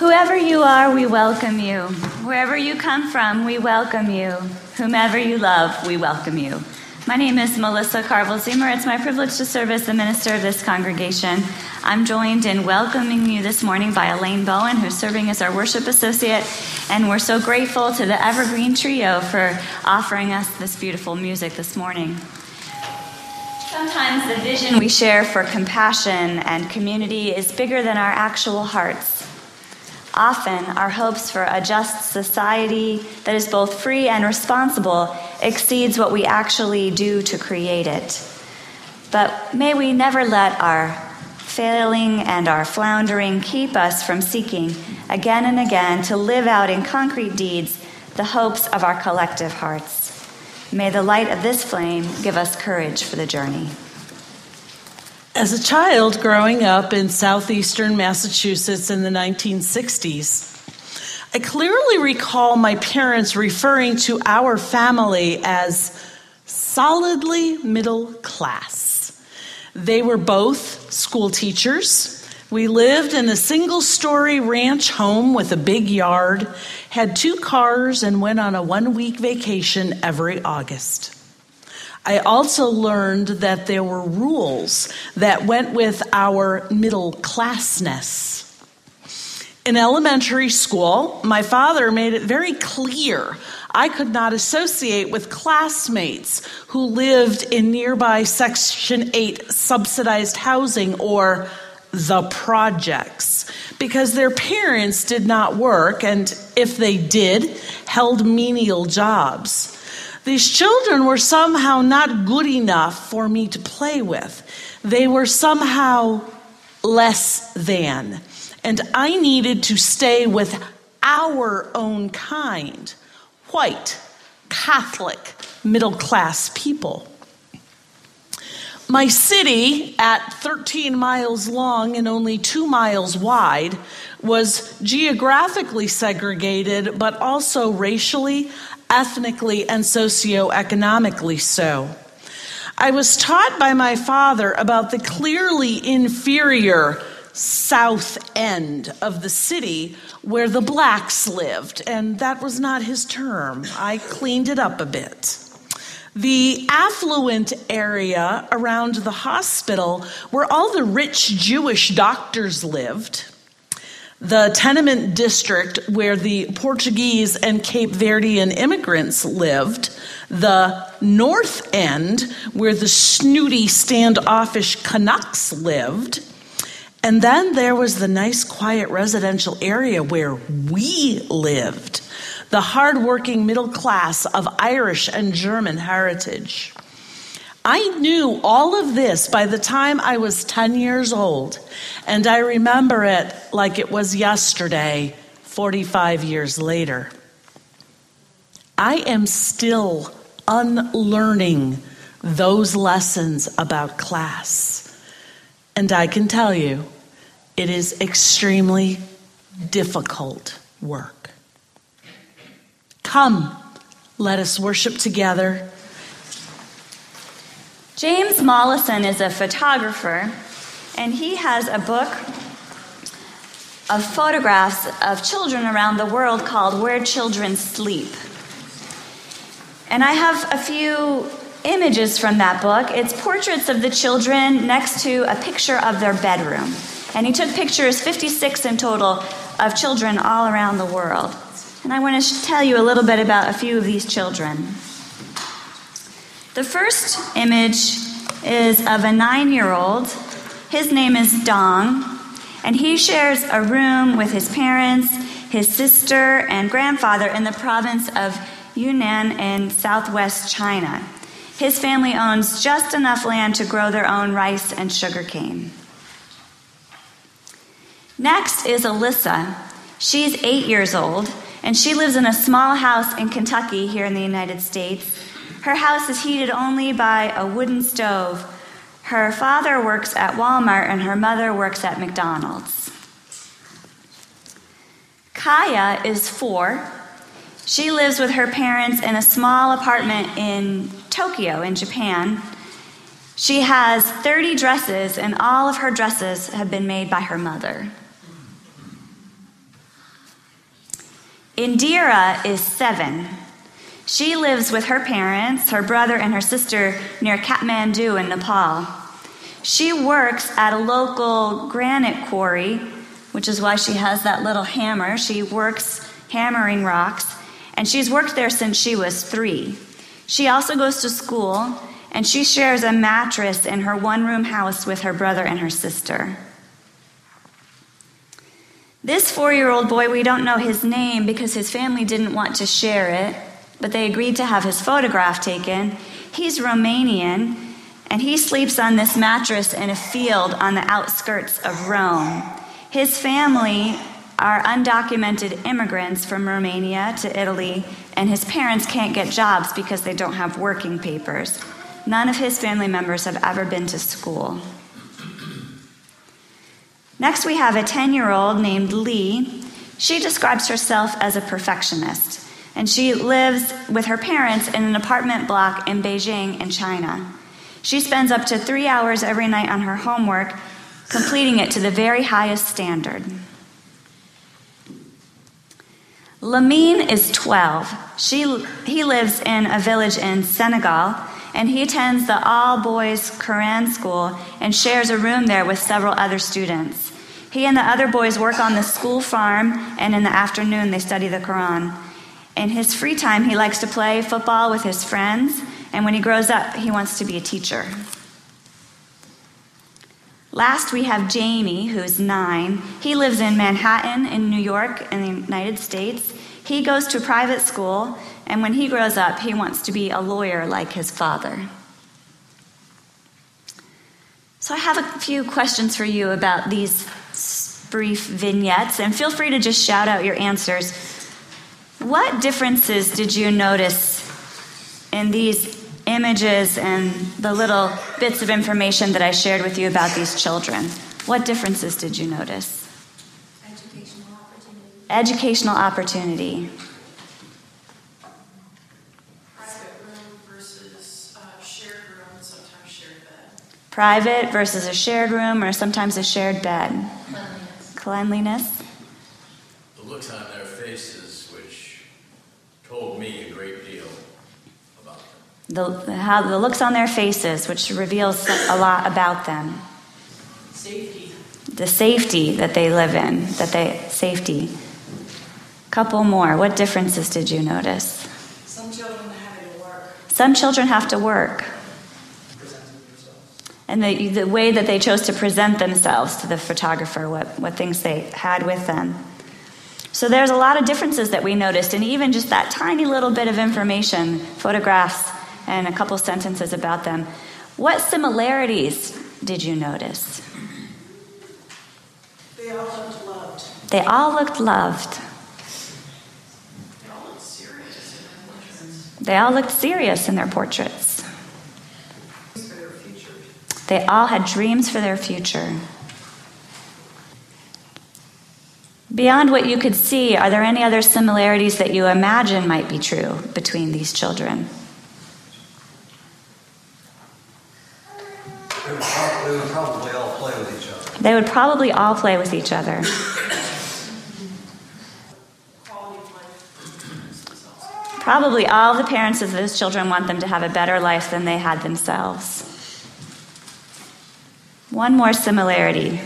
Whoever you are, we welcome you. Wherever you come from, we welcome you. Whomever you love, we welcome you. My name is Melissa Carvel-Zimmer. It's my privilege to serve as the minister of this congregation. I'm joined in welcoming you this morning by Elaine Bowen, who's serving as our worship associate, and we're so grateful to the Evergreen Trio for offering us this beautiful music this morning. Sometimes the vision we share for compassion and community is bigger than our actual hearts. Often, our hopes for a just society that is both free and responsible exceeds what we actually do to create it. But may we never let our failing and our floundering keep us from seeking again and again to live out in concrete deeds the hopes of our collective hearts. May the light of this flame give us courage for the journey. As a child growing up in southeastern Massachusetts in the 1960s, I clearly recall my parents referring to our family as solidly middle class. They were both school teachers. We lived in a single-story ranch home with a big yard, had 2 cars, and went on a 1-week vacation every August. I also learned that there were rules that went with our middle classness. In elementary school, my father made it very clear I could not associate with classmates who lived in nearby Section 8 subsidized housing or the projects, because their parents did not work, and if they did, held menial jobs. These children were somehow not good enough for me to play with. They were somehow less than. And I needed to stay with our own kind, white, Catholic, middle-class people. My city, at 13 miles long and only 2 miles wide, was geographically segregated, but also racially, ethnically, and socioeconomically so. I was taught by my father about the clearly inferior south end of the city where the blacks lived, and that was not his term. I cleaned it up a bit. The affluent area around the hospital where all the rich Jewish doctors lived, the tenement district where the Portuguese and Cape Verdean immigrants lived, the north end where the snooty, standoffish Canucks lived, and then there was the nice, quiet residential area where we lived, the hardworking middle class of Irish and German heritage. I knew all of this by the time I was 10 years old, and I remember it like it was yesterday, 45 years later. I am still unlearning those lessons about class, and I can tell you, it is extremely difficult work. Come, let us worship together. James Mollison is a photographer, and he has a book of photographs of children around the world called Where Children Sleep. And I have a few images from that book. It's portraits of the children next to a picture of their bedroom. And he took pictures, 56 in total, of children all around the world. And I want to tell you a little bit about a few of these children. The first image is of a 9-year-old. His name is Dong, and he shares a room with his parents, his sister, and grandfather in the province of Yunnan in southwest China. His family owns just enough land to grow their own rice and sugarcane. Next is Alyssa. She's 8 years old, and she lives in a small house in Kentucky here in the United States. Her house is heated only by a wooden stove. Her father works at Walmart, and her mother works at McDonald's. Kaya is 4. She lives with her parents in a small apartment in Tokyo, in Japan. She has 30 dresses, and all of her dresses have been made by her mother. Indira is 7. She lives with her parents, her brother, and her sister near Kathmandu in Nepal. She works at a local granite quarry, which is why she has that little hammer. She works hammering rocks, and she's worked there since she was 3. She also goes to school, and she shares a mattress in her one-room house with her brother and her sister. This 4-year-old boy, we don't know his name because his family didn't want to share it, but they agreed to have his photograph taken. He's Romanian, and he sleeps on this mattress in a field on the outskirts of Rome. His family are undocumented immigrants from Romania to Italy, and his parents can't get jobs because they don't have working papers. None of his family members have ever been to school. Next, we have a 10-year-old named Lee. She describes herself as a perfectionist, and she lives with her parents in an apartment block in Beijing in China. She spends up to 3 hours every night on her homework, completing it to the very highest standard. Lamine is 12. He lives in a village in Senegal, and he attends the all-boys Quran school and shares a room there with several other students. He and the other boys work on the school farm, and in the afternoon they study the Quran. In his free time, he likes to play football with his friends, and when he grows up, he wants to be a teacher. Last, we have Jamie, who's 9. He lives in Manhattan in New York in the United States. He goes to private school, and when he grows up, he wants to be a lawyer like his father. So I have a few questions for you about these brief vignettes, and feel free to just shout out your answers. What differences did you notice in these images and the little bits of information that I shared with you about these children? What differences did you notice? Educational opportunity. Educational opportunity. Private room versus shared room, sometimes shared bed. Private versus a shared room or sometimes a shared bed. Cleanliness. The looks on their faces, which told me a great deal about them. The looks on their faces, which reveals a lot about them. Safety. The safety that they live in, safety. Couple more. What differences did you notice? Some children having to work. Some children have to work. Presenting themselves. And the way that they chose to present themselves to the photographer, what things they had with them. So there's a lot of differences that we noticed, and even just that tiny little bit of information, photographs, and a couple sentences about them. What similarities did you notice? They all looked loved. They all looked loved. They all looked serious in their portraits. They all looked serious in their portraits. For their future. They all had dreams for their future. Beyond what you could see, are there any other similarities that you imagine might be true between these children? They would probably all play with each other. They would probably all play with each other. Quality of life. Probably all the parents of those children want them to have a better life than they had themselves. One more similarity.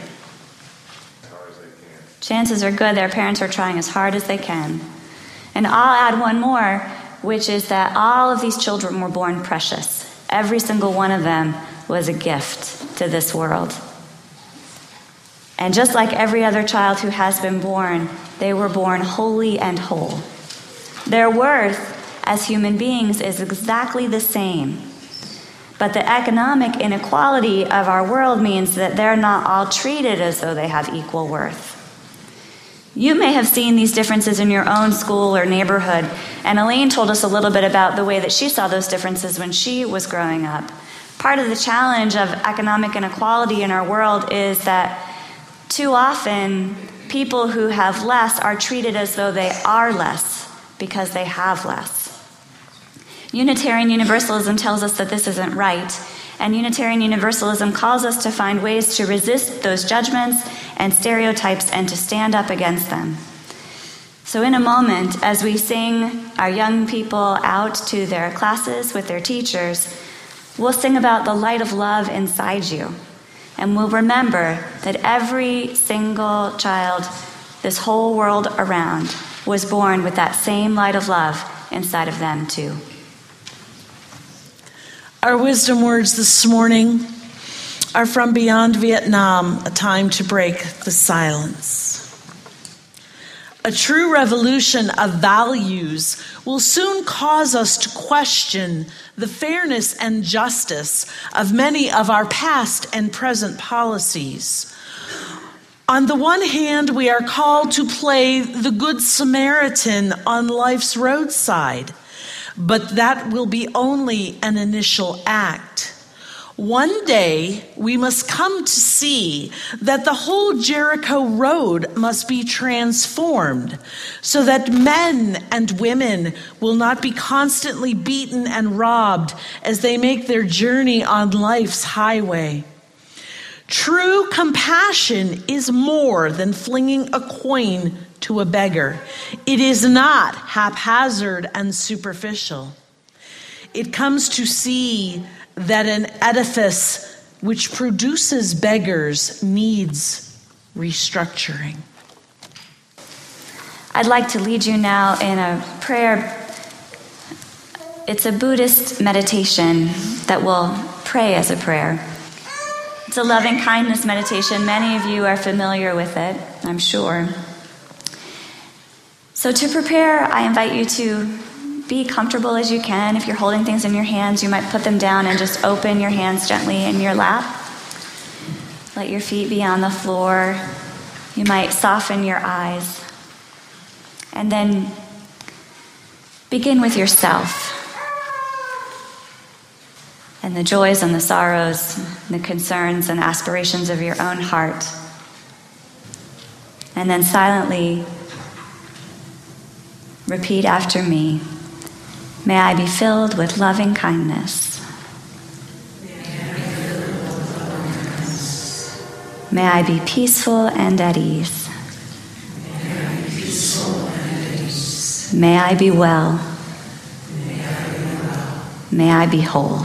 Chances are good their parents are trying as hard as they can. And I'll add one more, which is that all of these children were born precious. Every single one of them was a gift to this world. And just like every other child who has been born, they were born holy and whole. Their worth as human beings is exactly the same. But the economic inequality of our world means that they're not all treated as though they have equal worth. You may have seen these differences in your own school or neighborhood, and Elaine told us a little bit about the way that she saw those differences when she was growing up. Part of the challenge of economic inequality in our world is that too often people who have less are treated as though they are less because they have less. Unitarian Universalism tells us that this isn't right, and Unitarian Universalism calls us to find ways to resist those judgments and stereotypes and to stand up against them. So in a moment, as we sing our young people out to their classes with their teachers, we'll sing about the light of love inside you. And we'll remember that every single child, this whole world around, was born with that same light of love inside of them too. Our wisdom words this morning are from Beyond Vietnam, A Time to Break the Silence. A true revolution of values will soon cause us to question the fairness and justice of many of our past and present policies. On the one hand, we are called to play the Good Samaritan on life's roadside, but that will be only an initial act. One day, we must come to see that the whole Jericho Road must be transformed so that men and women will not be constantly beaten and robbed as they make their journey on life's highway. True compassion is more than flinging a coin to a beggar. It is not haphazard and superficial. It comes to see that an edifice which produces beggars needs restructuring. I'd like to lead you now in a prayer. It's a Buddhist meditation that we'll pray as a prayer. It's a loving kindness meditation. Many of you are familiar with it, I'm sure. So to prepare, I invite you to be comfortable as you can. If you're holding things in your hands, you might put them down and just open your hands gently in your lap. Let your feet be on the floor. You might soften your eyes. And then begin with yourself and the joys and the sorrows, the concerns and aspirations of your own heart. And then silently repeat after me. May I be filled with loving kindness. May I be peaceful and at ease. May I be well. May I be whole.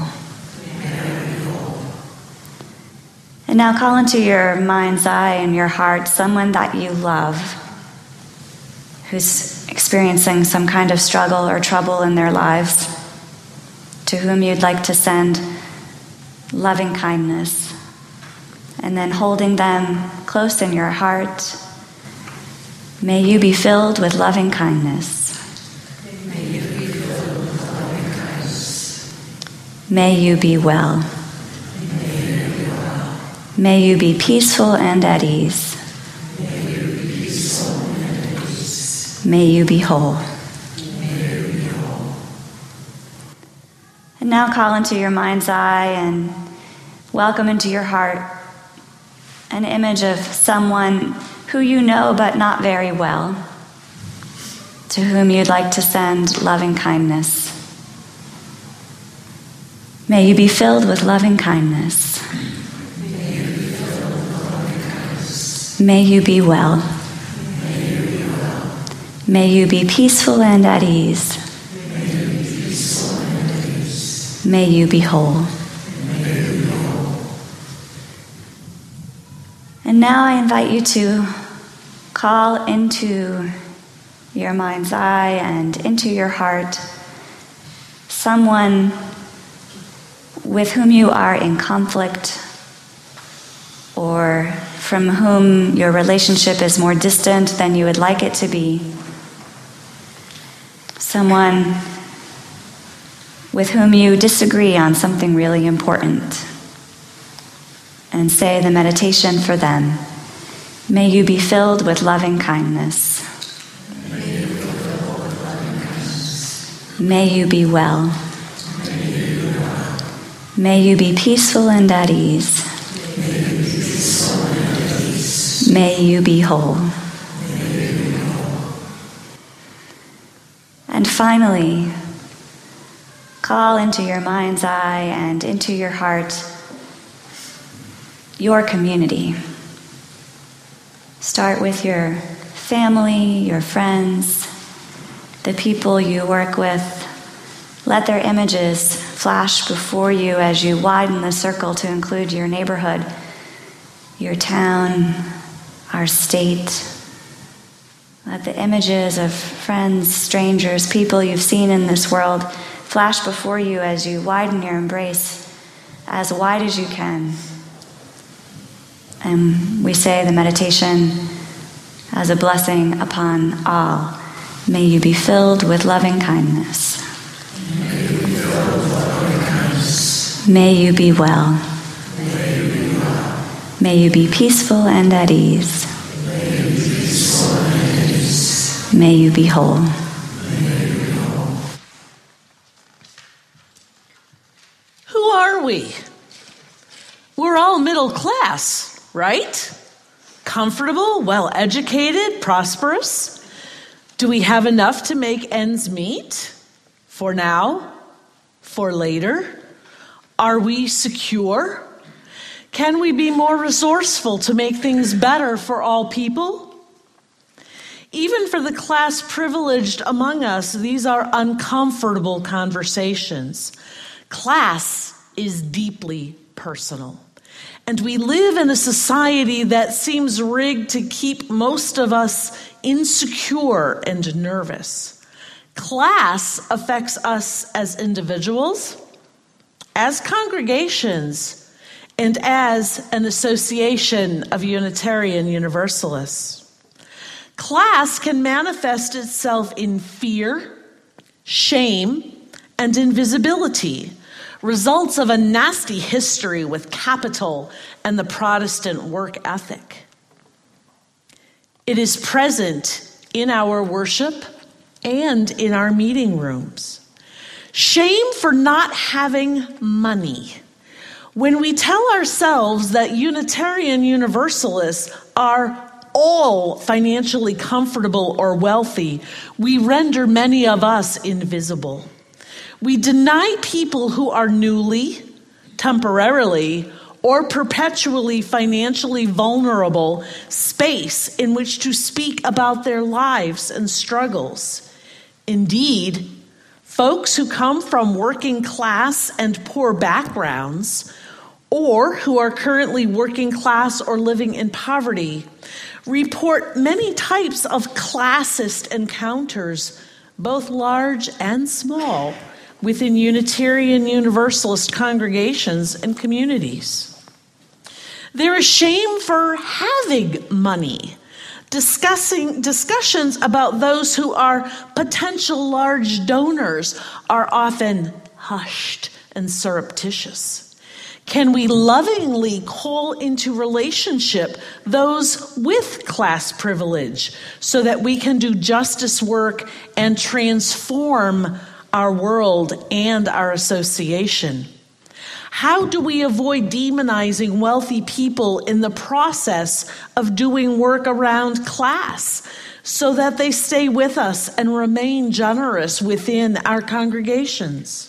And now call into your mind's eye and your heart someone that you love who's experiencing some kind of struggle or trouble in their lives, to whom you'd like to send loving kindness. And then holding them close in your heart, may you be filled with loving kindness. May you be well. May you be peaceful and at ease. May you be whole. And now call into your mind's eye and welcome into your heart an image of someone who you know but not very well, to whom you'd like to send loving kindness. May you be filled with loving kindness. May you be well. May you be peaceful and at ease. May you be whole. And now I invite you to call into your mind's eye and into your heart someone with whom you are in conflict, or from whom your relationship is more distant than you would like it to be. Someone with whom you disagree on something really important. And say the meditation for them. May you be filled with loving kindness. May you be well. May you be peaceful and at ease. May you be whole. And finally, call into your mind's eye and into your heart your community. Start with your family, your friends, the people you work with. Let their images flash before you as you widen the circle to include your neighborhood, your town, our state. Let the images of friends, strangers, people you've seen in this world flash before you as you widen your embrace as wide as you can. And we say the meditation as a blessing upon all. May you be filled with loving kindness. May you be well. May you be peaceful and at ease. May you be whole. Who are we? We're all middle class, right? Comfortable, well-educated, prosperous. Do we have enough to make ends meet? For now? For later? Are we secure? Can we be more resourceful to make things better for all people? Even for the class privileged among us, these are uncomfortable conversations. Class is deeply personal. And we live in a society that seems rigged to keep most of us insecure and nervous. Class affects us as individuals, as congregations, and as an association of Unitarian Universalists. Class can manifest itself in fear, shame, and invisibility, results of a nasty history with capital and the Protestant work ethic. It is present in our worship and in our meeting rooms. Shame for not having money. When we tell ourselves that Unitarian Universalists are all financially comfortable or wealthy, we render many of us invisible. We deny people who are newly, temporarily, or perpetually financially vulnerable space in which to speak about their lives and struggles. Indeed, folks who come from working class and poor backgrounds, or who are currently working class or living in poverty, report many types of classist encounters, both large and small, within Unitarian Universalist congregations and communities. There is shame for having money. Discussions about those who are potential large donors are often hushed and surreptitious. Can we lovingly call into relationship those with class privilege so that we can do justice work and transform our world and our association? How do we avoid demonizing wealthy people in the process of doing work around class so that they stay with us and remain generous within our congregations?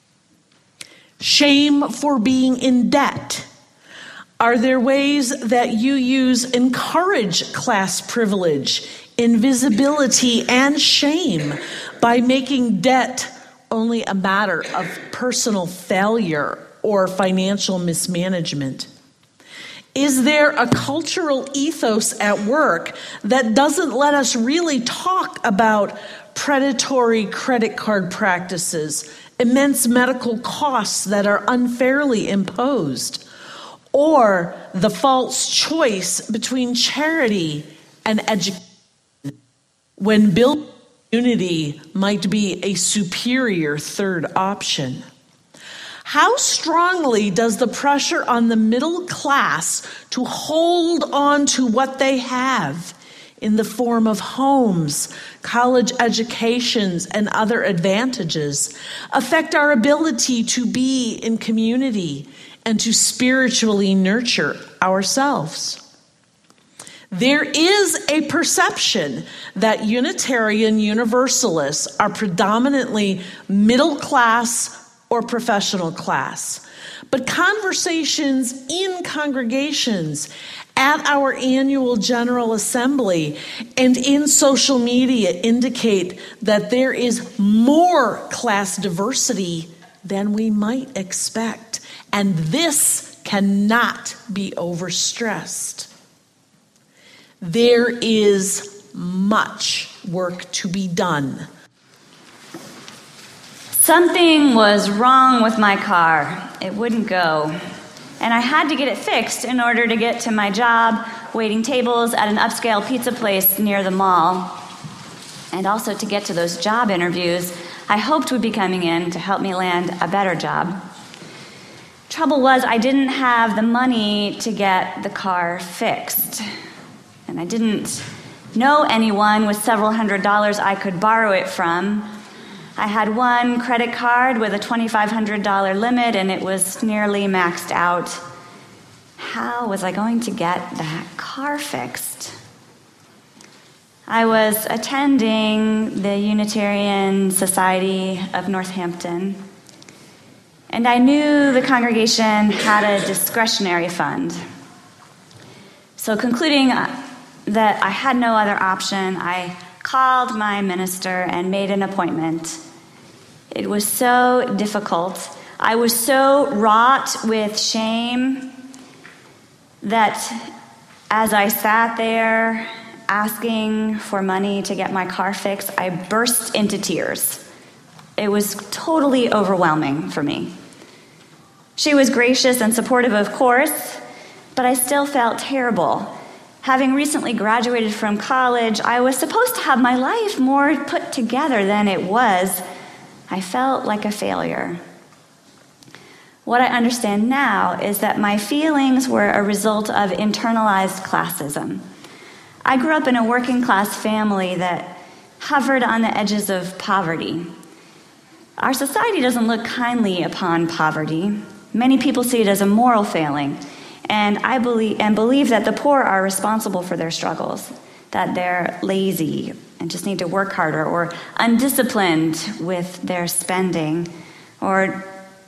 Shame for being in debt. Are there ways that you encourage class privilege, invisibility, and shame by making debt only a matter of personal failure or financial mismanagement? Is there a cultural ethos at work that doesn't let us really talk about predatory credit card practices, immense medical costs that are unfairly imposed, or the false choice between charity and education, when building unity might be a superior third option? How strongly does the pressure on the middle class to hold on to what they have in the form of homes, college educations, and other advantages affect our ability to be in community and to spiritually nurture ourselves? There is a perception that Unitarian Universalists are predominantly middle class or professional class. But conversations in congregations at our annual General Assembly and in social media indicate that there is more class diversity than we might expect. And this cannot be overstressed. There is much work to be done. Something was wrong with my car. It wouldn't go. And I had to get it fixed in order to get to my job, waiting tables at an upscale pizza place near the mall. And also to get to those job interviews I hoped would be coming in to help me land a better job. Trouble was, I didn't have the money to get the car fixed. And I didn't know anyone with several $100s I could borrow it from. I had one credit card with a $2,500 limit, and it was nearly maxed out. How was I going to get that car fixed? I was attending the Unitarian Society of Northampton, and I knew the congregation had a discretionary fund. So concluding that I had no other option, I called my minister and made an appointment. It was so difficult. I was so wrought with shame that as I sat there asking for money to get my car fixed, I burst into tears. It was totally overwhelming for me. She was gracious and supportive, of course, but I still felt terrible. Having recently graduated from college, I was supposed to have my life more put together than it was. I felt like a failure. What I understand now is that my feelings were a result of internalized classism. I grew up in a working class family that hovered on the edges of poverty. Our society doesn't look kindly upon poverty. Many people see it as a moral failing. And I believe that the poor are responsible for their struggles, that they're lazy and just need to work harder, or undisciplined with their spending, or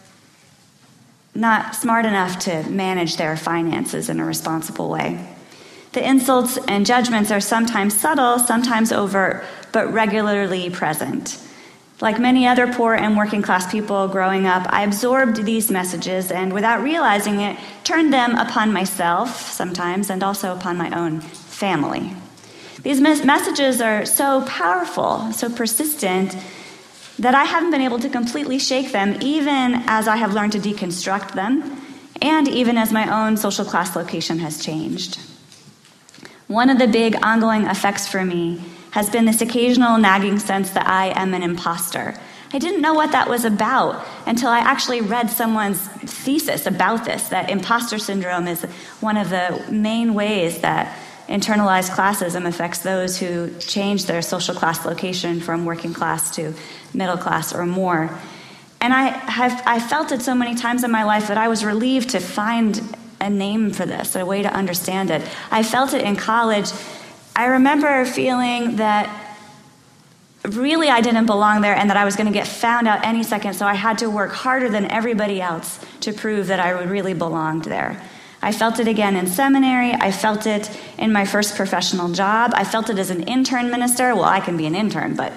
not smart enough to manage their finances in a responsible way. The insults and judgments are sometimes subtle, sometimes overt, but regularly present. Like many other poor and working class people growing up, I absorbed these messages and, without realizing it, turned them upon myself sometimes and also upon my own family. These messages are so powerful, so persistent, that I haven't been able to completely shake them, even as I have learned to deconstruct them, and even as my own social class location has changed. One of the big ongoing effects for me has been this occasional nagging sense that I am an imposter. I didn't know what that was about until I actually read someone's thesis about this, that imposter syndrome is one of the main ways that internalized classism affects those who change their social class location from working class to middle class or more. And I felt it so many times in my life that I was relieved to find a name for this, a way to understand it. I felt it in college. I remember feeling that really I didn't belong there and that I was going to get found out any second, so I had to work harder than everybody else to prove that I really belonged there. I felt it again in seminary. I felt it in my first professional job. I felt it as an intern minister. Well, I can be an intern, but,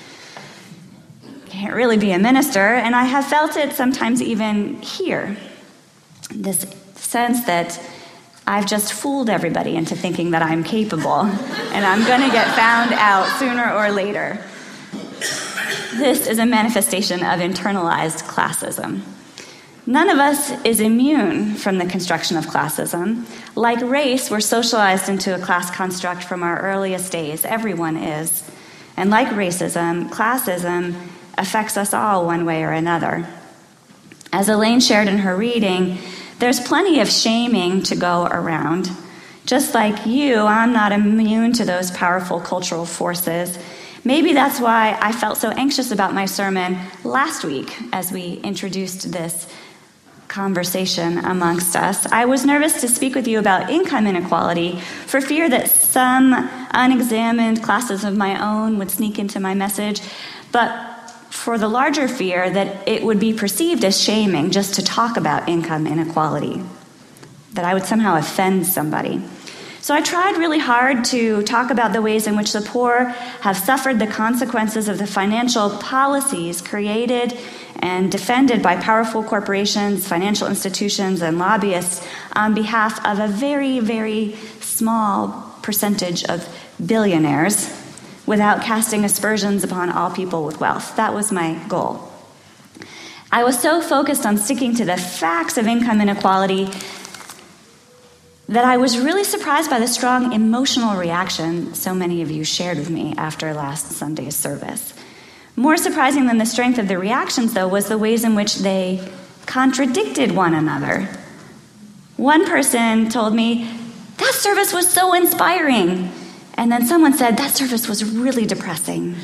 can't really be a minister. And I have felt it sometimes even here, this sense that I've just fooled everybody into thinking that I'm capable, and I'm going to get found out sooner or later. This is a manifestation of internalized classism. None of us is immune from the construction of classism. Like race, we're socialized into a class construct from our earliest days. Everyone is. And like racism, classism affects us all one way or another. As Elaine shared in her reading, there's plenty of shaming to go around. Just like you, I'm not immune to those powerful cultural forces. Maybe that's why I felt so anxious about my sermon last week as we introduced this conversation amongst us. I was nervous to speak with you about income inequality for fear that some unexamined classes of my own would sneak into my message, but for the larger fear that it would be perceived as shaming just to talk about income inequality, that I would somehow offend somebody. So I tried really hard to talk about the ways in which the poor have suffered the consequences of the financial policies created and defended by powerful corporations, financial institutions, and lobbyists on behalf of a very, very small percentage of billionaires without casting aspersions upon all people with wealth. That was my goal. I was so focused on sticking to the facts of income inequality that I was really surprised by the strong emotional reaction so many of you shared with me after last Sunday's service. More surprising than the strength of the reactions, though, was the ways in which they contradicted one another. One person told me, "That service was so inspiring." And then someone said, "That service was really depressing."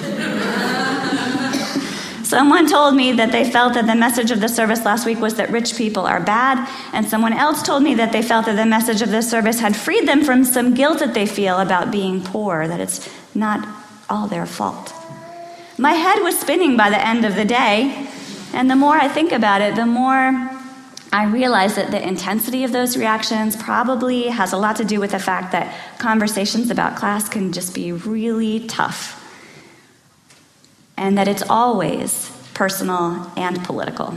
Someone told me that they felt that the message of the service last week was that rich people are bad, and someone else told me that they felt that the message of the service had freed them from some guilt that they feel about being poor, that it's not all their fault. My head was spinning by the end of the day, and the more I think about it, the more I realize that the intensity of those reactions probably has a lot to do with the fact that conversations about class can just be really tough, and that it's always personal and political.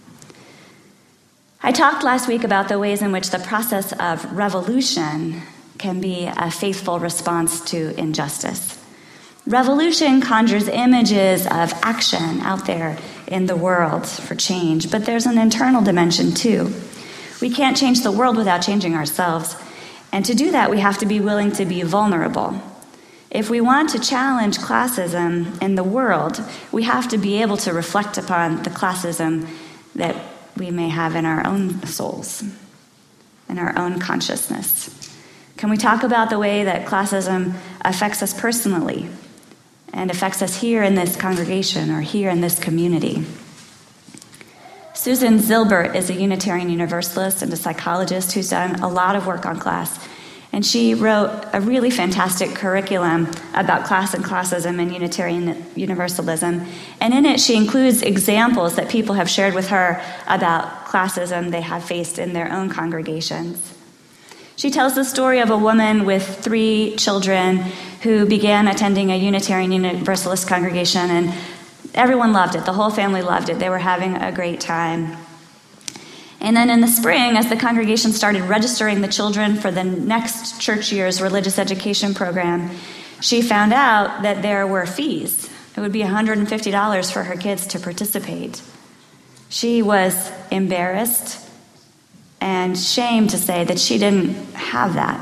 I talked last week about the ways in which the process of revolution can be a faithful response to injustice. Revolution conjures images of action out there in the world for change, but there's an internal dimension too. We can't change the world without changing ourselves, and to do that we have to be willing to be vulnerable. If we want to challenge classism in the world, we have to be able to reflect upon the classism that we may have in our own souls, in our own consciousness. Can we talk about the way that classism affects us personally and affects us here in this congregation or here in this community? Susan Zilbert is a Unitarian Universalist and a psychologist who's done a lot of work on class. And she wrote a really fantastic curriculum about class and classism and Unitarian Universalism. And in it, she includes examples that people have shared with her about classism they have faced in their own congregations. She tells the story of a woman with 3 children who began attending a Unitarian Universalist congregation, and everyone loved it. The whole family loved it. They were having a great time. And then in the spring, as the congregation started registering the children for the next church year's religious education program, she found out that there were fees. It would be $150 for her kids to participate. She was embarrassed and shamed to say that she didn't have that.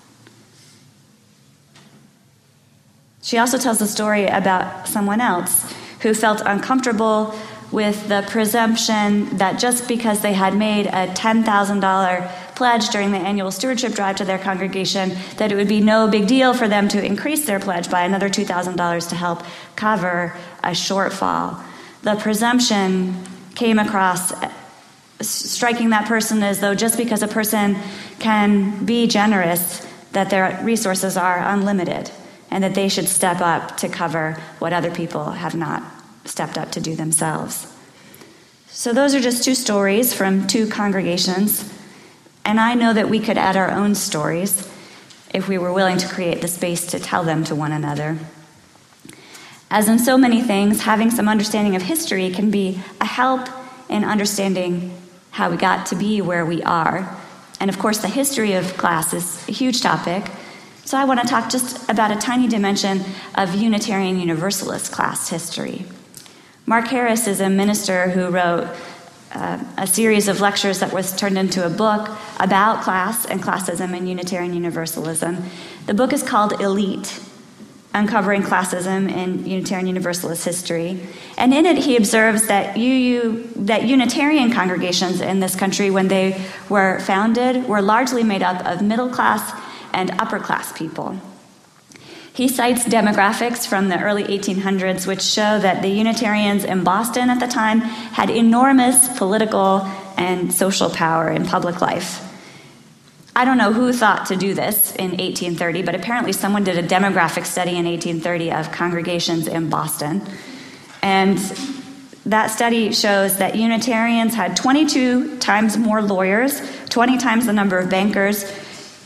She also tells a story about someone else who felt uncomfortable with the presumption that just because they had made a $10,000 pledge during the annual stewardship drive to their congregation, that it would be no big deal for them to increase their pledge by another $2,000 to help cover a shortfall. The presumption came across striking that person as though just because a person can be generous, that their resources are unlimited, and that they should step up to cover what other people have not stepped up to do themselves. So those are just 2 stories from 2 congregations, and I know that we could add our own stories if we were willing to create the space to tell them to one another. As in so many things, having some understanding of history can be a help in understanding how we got to be where we are. And of course, the history of class is a huge topic, so I want to talk just about a tiny dimension of Unitarian Universalist class history. Mark Harris is a minister who wrote a series of lectures that was turned into a book about class and classism and Unitarian Universalism. The book is called Elite: Uncovering Classism in Unitarian Universalist History. And in it, he observes that Unitarian congregations in this country, when they were founded, were largely made up of middle-class and upper-class people. He cites demographics from the early 1800s, which show that the Unitarians in Boston at the time had enormous political and social power in public life. I don't know who thought to do this in 1830, but apparently someone did a demographic study in 1830 of congregations in Boston. And that study shows that Unitarians had 22 times more lawyers, 20 times the number of bankers,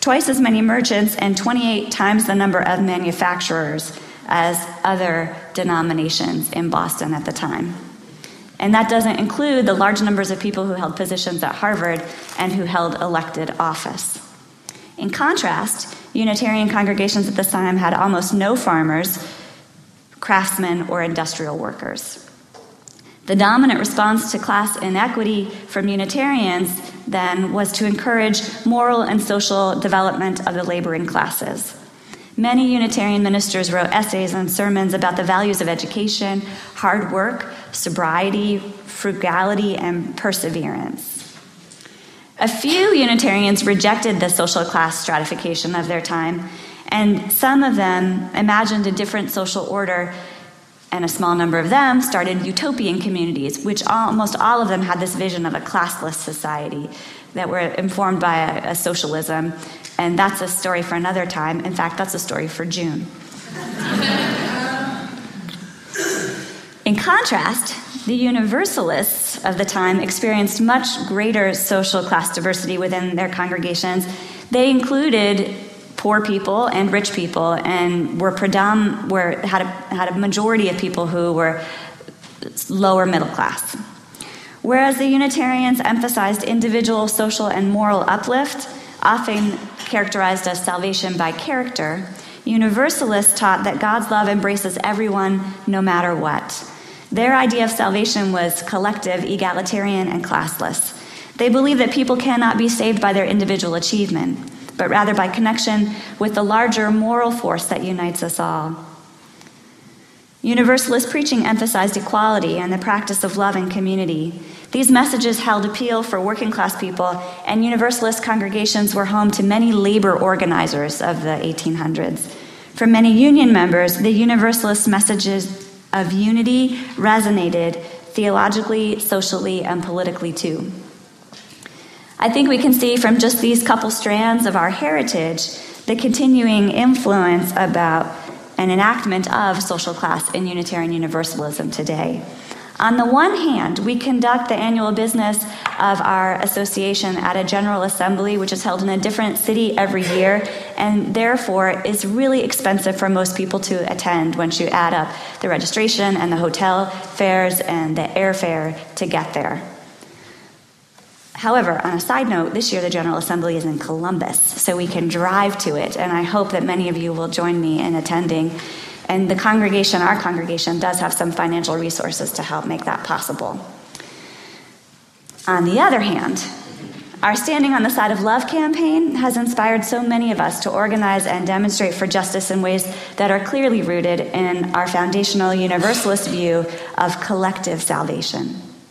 twice as many merchants, and 28 times the number of manufacturers as other denominations in Boston at the time. And that doesn't include the large numbers of people who held positions at Harvard and who held elected office. In contrast, Unitarian congregations at this time had almost no farmers, craftsmen, or industrial workers. The dominant response to class inequity from Unitarians then was to encourage moral and social development of the laboring classes. Many Unitarian ministers wrote essays and sermons about the values of education, hard work, sobriety, frugality, and perseverance. A few Unitarians rejected the social class stratification of their time, and some of them imagined a different social order, and a small number of them started utopian communities, which almost all of them had this vision of a classless society that were informed by a socialism. And that's a story for another time. In fact, that's a story for June. In contrast, the Universalists of the time experienced much greater social class diversity within their congregations. They included poor people and rich people, and had a majority of people who were lower middle class. Whereas the Unitarians emphasized individual social and moral uplift, often characterized as salvation by character, Universalists taught that God's love embraces everyone no matter what. Their idea of salvation was collective, egalitarian, and classless. They believed that people cannot be saved by their individual achievement, but rather by connection with the larger moral force that unites us all. Universalist preaching emphasized equality and the practice of love and community. These messages held appeal for working class people, and Universalist congregations were home to many labor organizers of the 1800s. For many union members, the Universalist messages of unity resonated theologically, socially, and politically too. I think we can see from just these couple strands of our heritage the continuing influence about an enactment of social class in Unitarian Universalism today. On the one hand, we conduct the annual business of our association at a General Assembly, which is held in a different city every year, and therefore is really expensive for most people to attend once you add up the registration and the hotel fares and the airfare to get there. However, on a side note, this year the General Assembly is in Columbus, so we can drive to it, and I hope that many of you will join me in attending. And our congregation, does have some financial resources to help make that possible. On the other hand, our Standing on the Side of Love campaign has inspired so many of us to organize and demonstrate for justice in ways that are clearly rooted in our foundational Universalist view of collective salvation.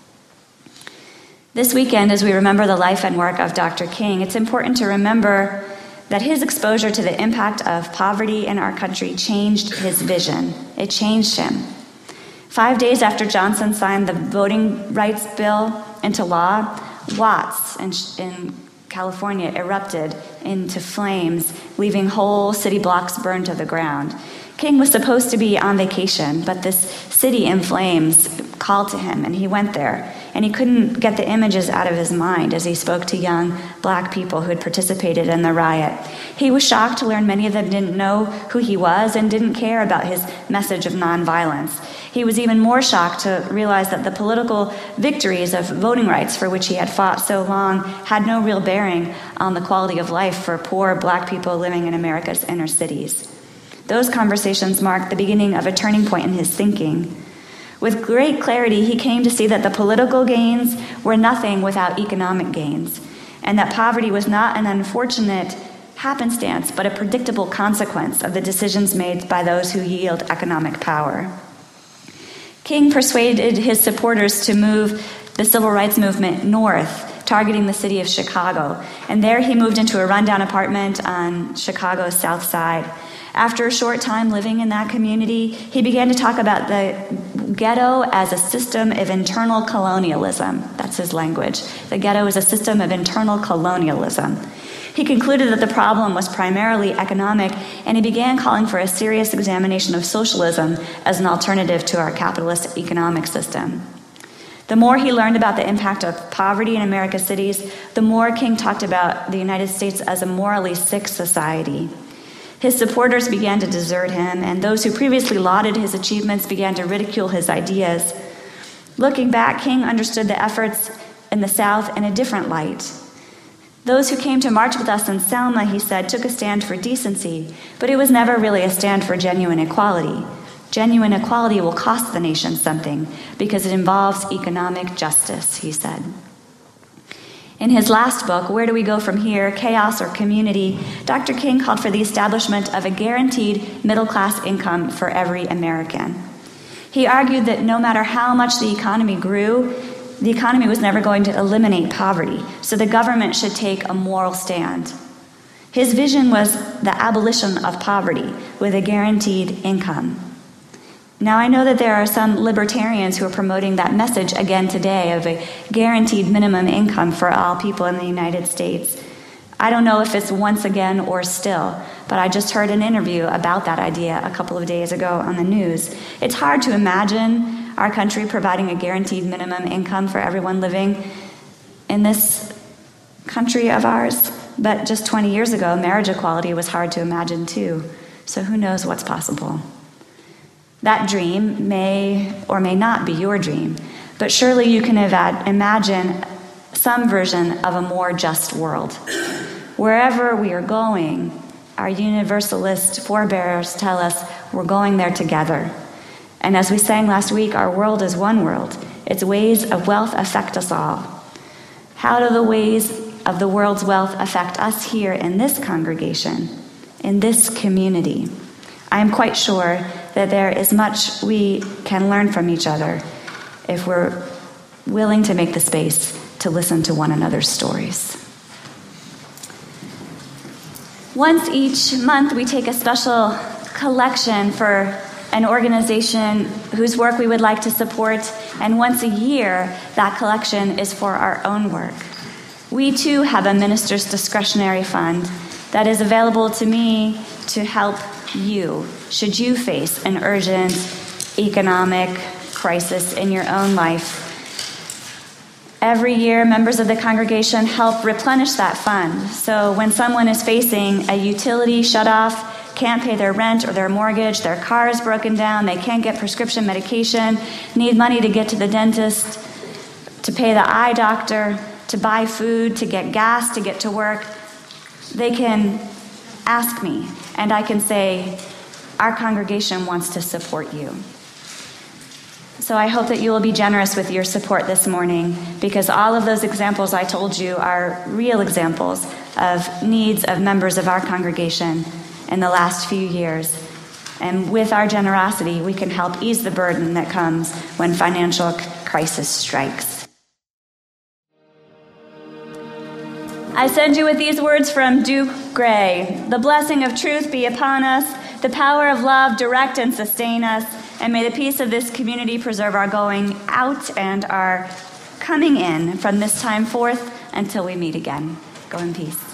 This weekend, as we remember the life and work of Dr. King, it's important to remember that his exposure to the impact of poverty in our country changed his vision. It changed him. 5 days after Johnson signed the voting rights bill into law, Watts in California erupted into flames, leaving whole city blocks burned to the ground. King was supposed to be on vacation, but this city in flames called to him, and he went there. And he couldn't get the images out of his mind as he spoke to young black people who had participated in the riot. He was shocked to learn many of them didn't know who he was and didn't care about his message of nonviolence. He was even more shocked to realize that the political victories of voting rights for which he had fought so long had no real bearing on the quality of life for poor black people living in America's inner cities. Those conversations marked the beginning of a turning point in his thinking. With great clarity, he came to see that the political gains were nothing without economic gains, and that poverty was not an unfortunate happenstance, but a predictable consequence of the decisions made by those who yield economic power. King persuaded his supporters to move the civil rights movement north, targeting the city of Chicago, and there he moved into a rundown apartment on Chicago's South Side. After a short time living in that community, he began to talk about the ghetto as a system of internal colonialism. That's his language. The ghetto is a system of internal colonialism. He concluded that the problem was primarily economic, and he began calling for a serious examination of socialism as an alternative to our capitalist economic system. The more he learned about the impact of poverty in America's cities, the more King talked about the United States as a morally sick society. His supporters began to desert him, and those who previously lauded his achievements began to ridicule his ideas. Looking back, King understood the efforts in the South in a different light. Those who came to march with us in Selma, he said, took a stand for decency, but it was never really a stand for genuine equality. Genuine equality will cost the nation something because it involves economic justice, he said. In his last book, Where Do We Go From Here? Chaos or Community, Dr. King called for the establishment of a guaranteed middle-class income for every American. He argued that no matter how much the economy grew, the economy was never going to eliminate poverty, so the government should take a moral stand. His vision was the abolition of poverty with a guaranteed income. Now, I know that there are some libertarians who are promoting that message again today of a guaranteed minimum income for all people in the United States. I don't know if it's once again or still, but I just heard an interview about that idea a couple of days ago on the news. It's hard to imagine our country providing a guaranteed minimum income for everyone living in this country of ours. But just 20 years ago, marriage equality was hard to imagine too. So who knows what's possible? That dream may or may not be your dream, but surely you can imagine some version of a more just world. Wherever we are going, our universalist forebears tell us we're going there together. And as we sang last week, our world is one world. Its ways of wealth affect us all. How do the ways of the world's wealth affect us here in this congregation, in this community? I am quite sure that there is much we can learn from each other if we're willing to make the space to listen to one another's stories. Once each month, we take a special collection for an organization whose work we would like to support, and once a year, that collection is for our own work. We too have a minister's discretionary fund that is available to me to help you should you face an urgent economic crisis in your own life. Every year, members of the congregation help replenish that fund. So when someone is facing a utility shutoff, can't pay their rent or their mortgage, their car is broken down, they can't get prescription medication, need money to get to the dentist, to pay the eye doctor, to buy food, to get gas, to get to work, they can ask me, and I can say, our congregation wants to support you. So I hope that you will be generous with your support this morning, because all of those examples I told you are real examples of needs of members of our congregation in the last few years. And with our generosity, we can help ease the burden that comes when financial crisis strikes. I send you with these words from Duke Gray. The blessing of truth be upon us, the power of love direct and sustain us, and may the peace of this community preserve our going out and our coming in from this time forth until we meet again. Go in peace.